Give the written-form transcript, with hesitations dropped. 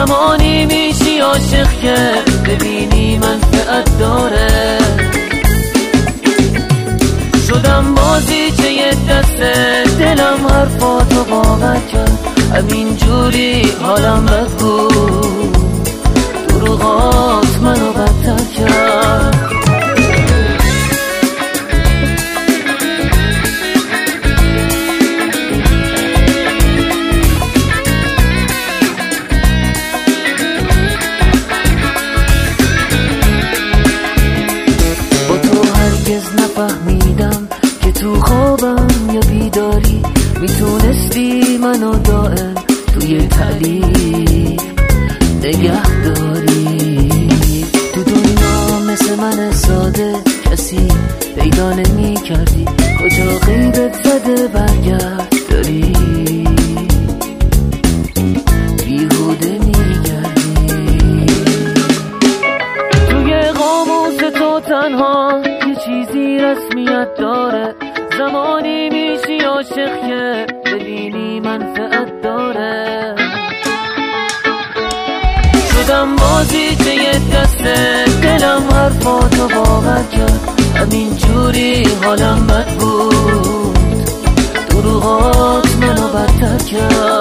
زمانی میشی عاشق که ببینی منفعت داره. شدم بازی چه یه دسته، دلم حرفاتو باور کرد، همین جوری حالم بد بود، دروغات منو بدتر کرد. با تو هرگز نفهمیدم که تو خوابم یا بیداری میتونستی منو دائم توی تعلیق نگه داری. تو دنیا مثل من ساده کسی پیدا نمی کردی، کجا غیبت زده برگرد داری، بیهوده میگردی. توی قاموس تو تنها یه چیزی رسمیت داره، زمانی میشی عاشق که ببینی منفعت داره. شدم بازی که یه دسته، دلم حرفاتو باور کرد، همین جوری حالم بد بود، دروغات منو بدتر کرد.